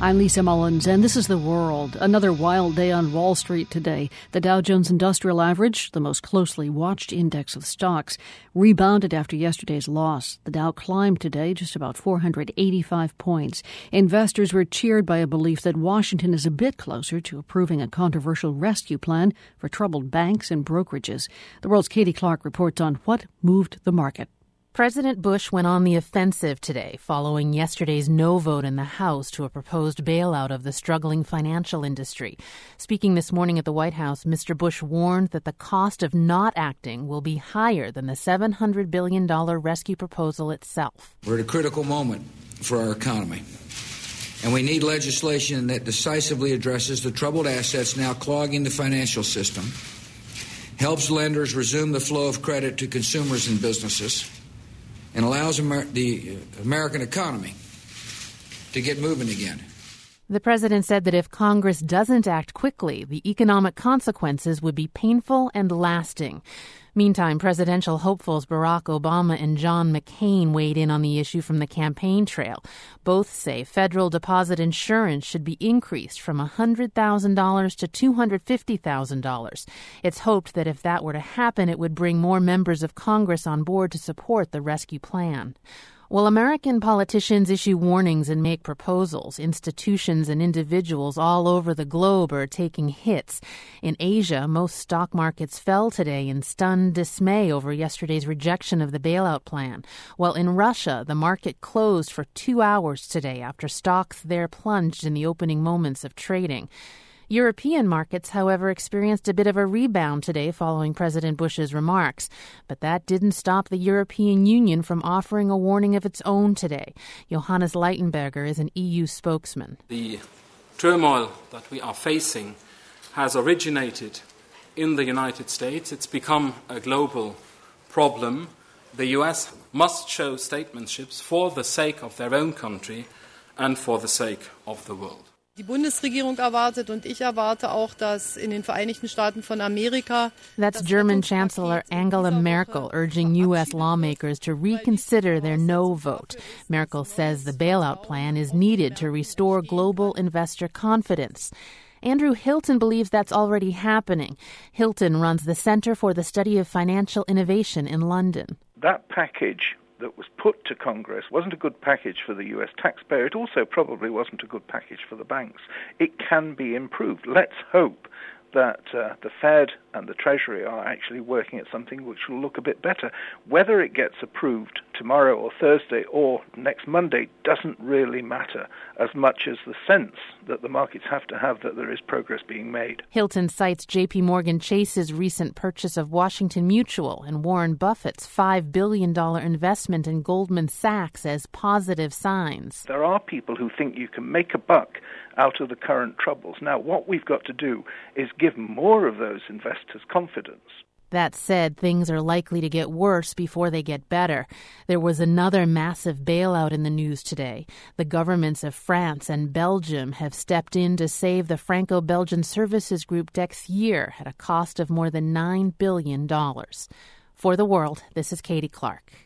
I'm Lisa Mullins, and this is The World. Another wild day on Wall Street today. The Dow Jones Industrial Average, the most closely watched index of stocks, rebounded after yesterday's loss. The Dow climbed today just about 485 points. Investors were cheered by a belief that Washington is a bit closer to approving a controversial rescue plan for troubled banks and brokerages. The World's Katie Clark reports on what moved the market. President Bush went on the offensive today following yesterday's no vote in the House to a proposed bailout of the struggling financial industry. Speaking this morning at the White House, Mr. Bush warned that the cost of not acting will be higher than the $700 billion rescue proposal itself. We're at a critical moment for our economy, and we need legislation that decisively addresses the troubled assets now clogging the financial system, helps lenders resume the flow of credit to consumers and businesses, and allows the American economy to get moving again. The president said that if Congress doesn't act quickly, the economic consequences would be painful and lasting. Meantime, presidential hopefuls Barack Obama and John McCain weighed in on the issue from the campaign trail. Both say federal deposit insurance should be increased from $100,000 to $250,000. It's hoped that if that were to happen, it would bring more members of Congress on board to support the rescue plan. While American politicians issue warnings and make proposals, institutions and individuals all over the globe are taking hits. In Asia, most stock markets fell today in stunned dismay over yesterday's rejection of the bailout plan. While in Russia, the market closed for 2 hours today after stocks there plunged in the opening moments of trading. European markets, however, experienced a bit of a rebound today following President Bush's remarks. But that didn't stop the European Union from offering a warning of its own today. Johannes Leitenberger is an EU spokesman. The turmoil that we are facing has originated in the United States. It's become a global problem. The US must show statesmanship for the sake of their own country and for the sake of the world. Die Bundesregierung erwartet und ich erwarte auch, dass in den Vereinigten Staaten von Amerika. That's German Chancellor Angela Merkel urging U.S. lawmakers to reconsider their no vote. Merkel says the bailout plan is needed to restore global investor confidence. Andrew Hilton believes that's already happening. Hilton runs the Center for the Study of Financial Innovation in London. That package that was put to Congress wasn't a good package for the U.S. taxpayer. It also probably wasn't a good package for the banks. It can be improved. Let's hope that the Fed and the Treasury are actually working at something which will look a bit better. Whether it gets approved tomorrow or Thursday or next Monday doesn't really matter as much as the sense that the markets have to have that there is progress being made. Hilton cites J.P. Morgan Chase's recent purchase of Washington Mutual and Warren Buffett's $5 billion investment in Goldman Sachs as positive signs. There are people who think you can make a buck out of the current troubles. Now, what we've got to do is give more of those investors confidence. That said, things are likely to get worse before they get better. There was another massive bailout in the news today. The governments of France and Belgium have stepped in to save the Franco-Belgian services group Dexier at a cost of more than $9 billion. For The World, this is Katie Clark.